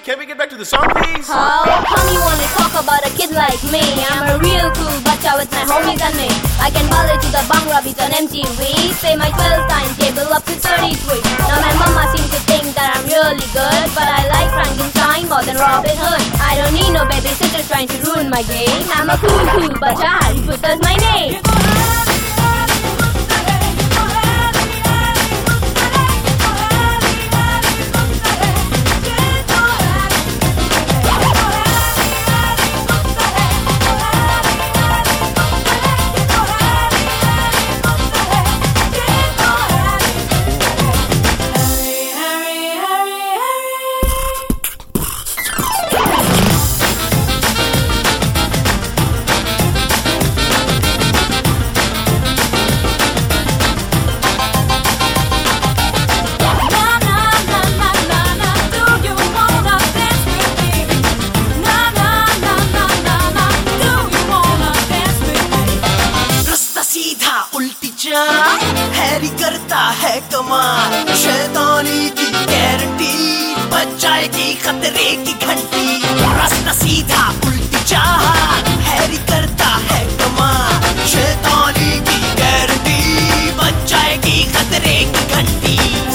can we get back to the song, please? How come you wanna talk about a kid like me? I'm a real cool bacha with my homies and me. I can ball it to the Bhangra beat on MTV. Say my 12 timetable up to 33. Now my mama seems to think that I'm really good, but I like Frankenstein more than Robin Hood. I don't need no babysitter trying to ruin my game. I'm a cool bacha, Harry Potter's my name. Harry करता है कमाल, शैतानी की guarantee, बच जाएगी खतरे की घंटी। रास्ता सीधा उल्टी चाल, हैरी करता है कमाल, शैतानी की गारंटी, बच जाएगी खतरे की घंटी।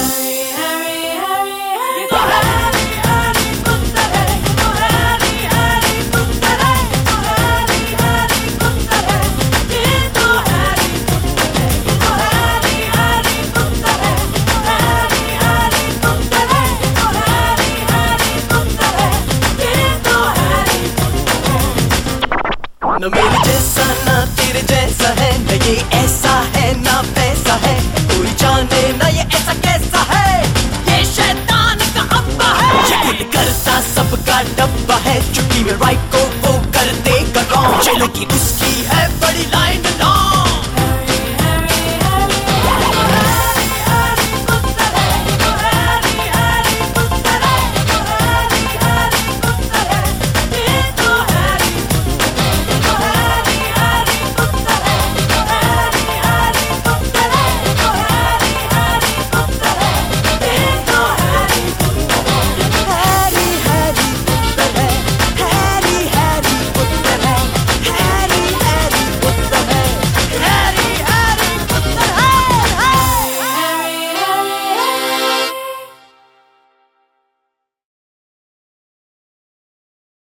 न मेरे जैसा ना तेरे जैसा है, न ये ऐसा है ना वैसा है, कोई जाने ना ये ऐसा कैसा है, ये शैतान का अब्बा है। ये करता सबका